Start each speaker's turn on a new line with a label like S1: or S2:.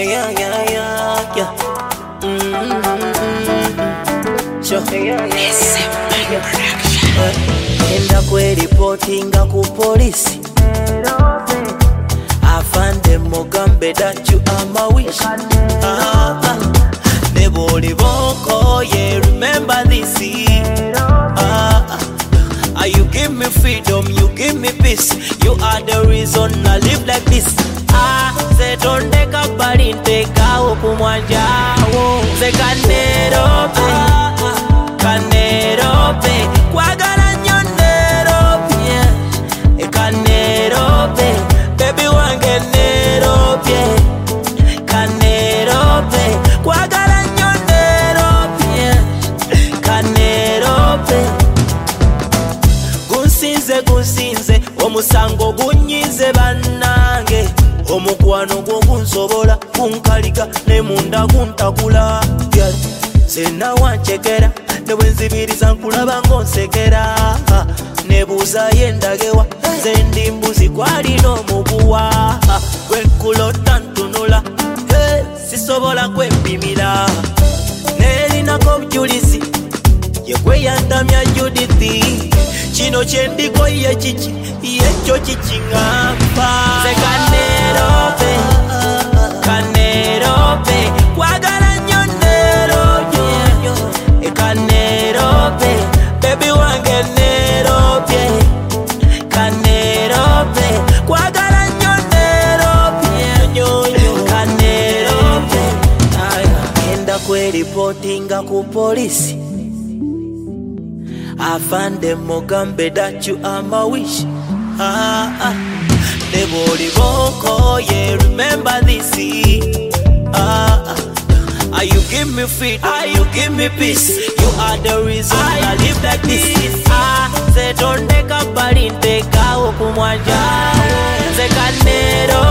S1: Yeah. Sure. Enda kwereportinga ku polisi afande Mugambe that you are my wish. Neboli boko, yeah, remember this. You give me freedom, you give me peace. You are the reason I live like this. Say don't take a body, take a okumwanja. Say kanerope, kanerope, kwagala nyonerope, kanerope, baby wange nerope, kanerope, kwagala nyonerope, kanerope. Gunsinze omusango gunyize bannange omukwano gwo gunsobola gunkaliga ne munda guntakula zena wanchekera ne bwenzibiriza nkulaba ngonsekera nebuuza yendagewa zendi mbuzi kwalina omuguwa gwenkulota ntunula sisobola kwepimira nerinako obujulizi yegweyantamya Judithi chino chendiko ye chichi yecho chichingamba ze kanerope kanerope kwagala nyonerope kanerope baby wange nerope kanerope kwagala nyonerope kanerope enda kwereportinga ku polisi afande Mugambe that you are my wish. Neboli boko, yeah, remember this. You give me freedom, you give me peace. You are the reason I live like this. Say don't take a body, take a okumwanja. Say kanero